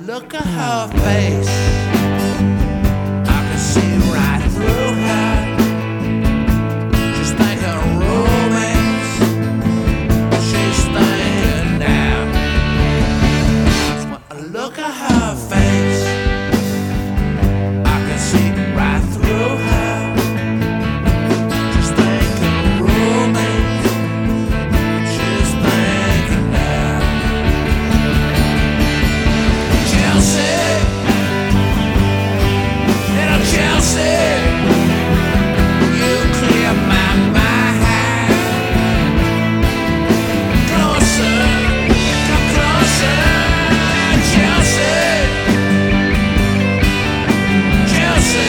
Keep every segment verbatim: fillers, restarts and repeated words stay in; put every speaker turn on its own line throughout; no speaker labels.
look at her face, I can see right through her. She's thinking romance, she's thinking now. When I look at her face, I can see right through her. She's thinking romance, she's thinking now. Chelsea, little Chelsea, you clear my mind. Closer, come closer, Chelsea, Chelsea,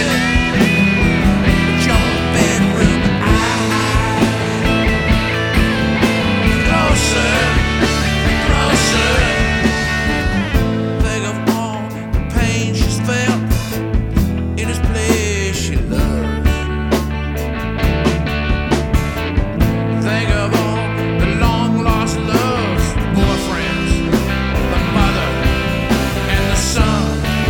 your bedroom eyes. Closer, closer. Think of all the pain she's felt in this place she loves. Think of all the long lost loves, the boyfriends, the mother and the son.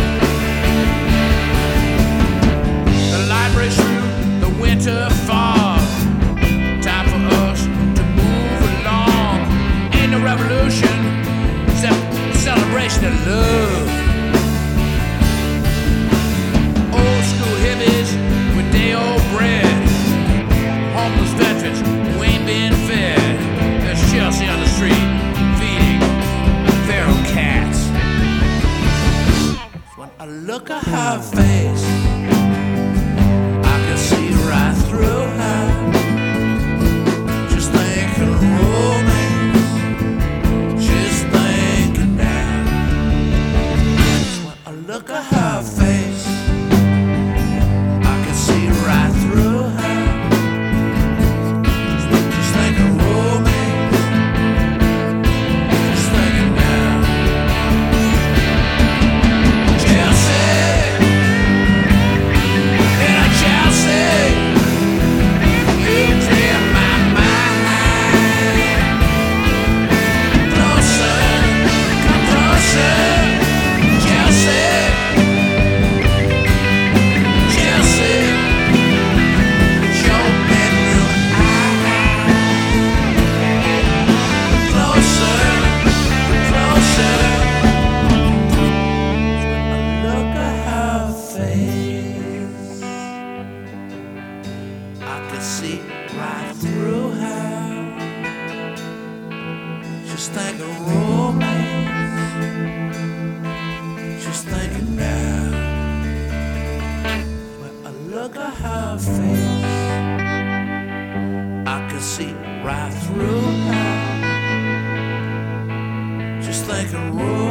The library through the winter fog. Time for us to move along. Ain't no revolution except celebration of love. Old school hippies with day old bread. Homeless veterans who ain't been fed. There's Chelsea on the street feeding feral cats. When I look at her face, I can see right through her. She's thinking romance, she's thinking now. When I look at her face, I can see right through her. She's thinking romance, she's thinking now. Chelsea, little Chelsea, you clear my mind. Closer, come closer, Chelsea, Chelsea, your bedroom eyes. Closer, closer. When I look at her face, I can see right through her. She's thinking romance, she's thinking now. When I look at her face, I can see right through her. She's thinking romance.